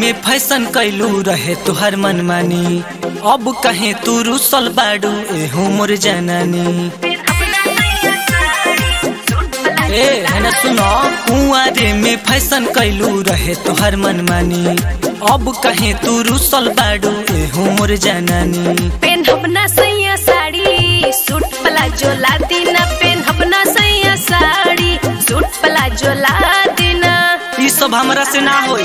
में फैशन कैलू रहे तुहर मनमानी, अब कहे तू रुसल बाड़ू एहू मोर जनानी। ए है ना सुनो, कुंवारे में फैशन कैलू रहे तुहर मनमानी, अब कहे तू रुसल बाड़ू एहू मोर जनानी। पेनहब ना सैया साड़ी सूट प्लाजो ला दीना, पेनहब ना सैया साड़ी सूट प्लाजो ला दीना। ई सब हमरा से ना होई।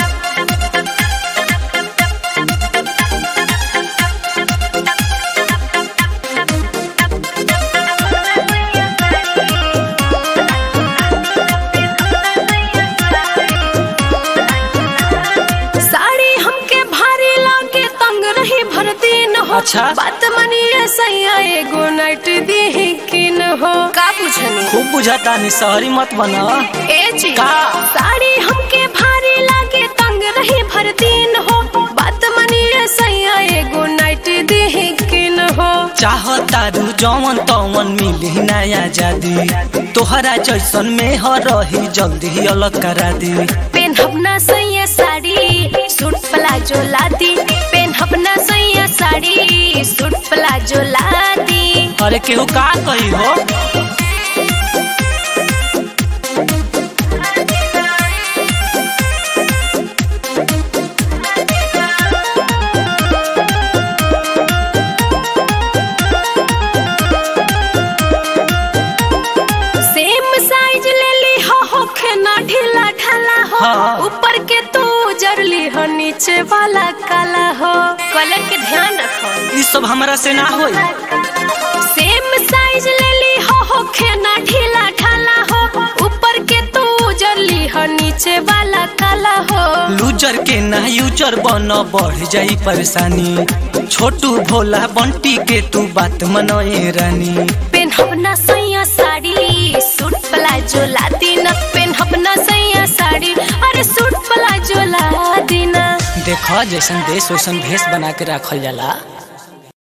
साड़ी हमके भारी लागे तंग रही भर दिन हो। अच्छा। बात मनिए सैया एगो नाइट दी किन हो। का बुझनी खूब बुझाता नी, शहरी मत बना। ए जी का? साड़ी हमके भारी लागे तंग रही भर दिन हो। बात मनिए सैया एगो नाइट दी किन हो। चाहतारू जवन तवन मिली नया जादी, तोहरा जैसन में ह रही जल्दी अलग करा दी। पेनहब ना सैया साड़ी सूट प्लाजो ला दी, पेनहब ना सैया साड़ी सूट प्लाजो ला दी। अरे केहू का कही हो। सेम साइज ले ली हो होखे ना ढीला ढाला हो। हाँ। ऊपर के तू जरली हो नीचे वाला काला हो। कलर के ध्यान रखो। ई सब हमरा से ना होई। सेम साइज ले ली हो होखे ना ढीला ढाला हो। ऊपर के तू जरली हो नीचे वाला काला हो। लूजर के ना यूजर बन, बढ़ जाई परेशानी। छोटू भोला बंटी के तू बात मनोए रानी। पेनहब ना सैया साड़ी सूट प्लाजो ला दीना, पेनहब ना सैया साड़ी अरे सूट प्लाजो ला दीना। देखो जैसन देश वैसन भेष बना के रखल जाला।